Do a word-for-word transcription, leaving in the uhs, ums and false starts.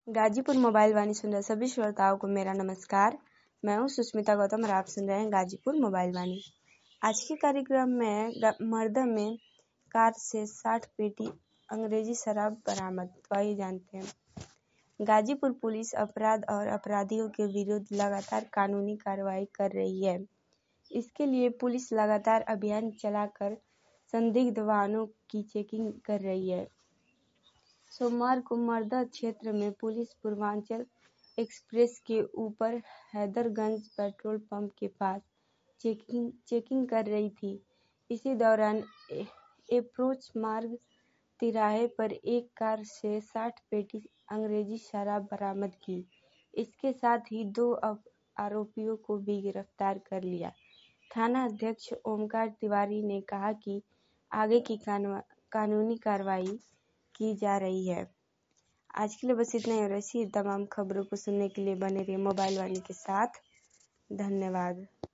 Ghazipur mobile वाणी सुन रहे सभी श्रोताओं को मेरा नमस्कार। मैं हूं सुष्मिता गौतम और आप सुन रहे हैं गाजीपुर मोबाइल वाणी। आज के कार्यक्रम में मर्दा में कार से साठ पेटी अंग्रेजी शराब बरामद। तो आइए जानते हैं। गाजीपुर पुलिस अपराध और अपराधियों के विरुद्ध लगातार कानूनी कार्रवाई कर रही है। इसके लिए पुलिस लगातार अभियान चलाकर संदिग्ध वाहनों की चेकिंग कर रही है। सोमवार को मर्दा क्षेत्र में पुलिस पूर्वांचल एक्सप्रेस के ऊपर हैदरगंज पेट्रोल पंप के पास चेकिंग चेकिंग कर रही थी। इसी दौरान अप्रोच मार्ग तिराहे पर एक कार से साठ पेटी अंग्रेजी शराब बरामद की। इसके साथ ही दो आरोपियों को भी गिरफ्तार कर लिया। थाना अध्यक्ष ओमकार तिवारी ने कहा कि आगे की कानूनी कार्रवाई की जा रही है। आज के लिए बस इतना ही और ऐसी तमाम खबरों को सुनने के लिए बने रहिए मोबाइल वाणी के साथ। धन्यवाद।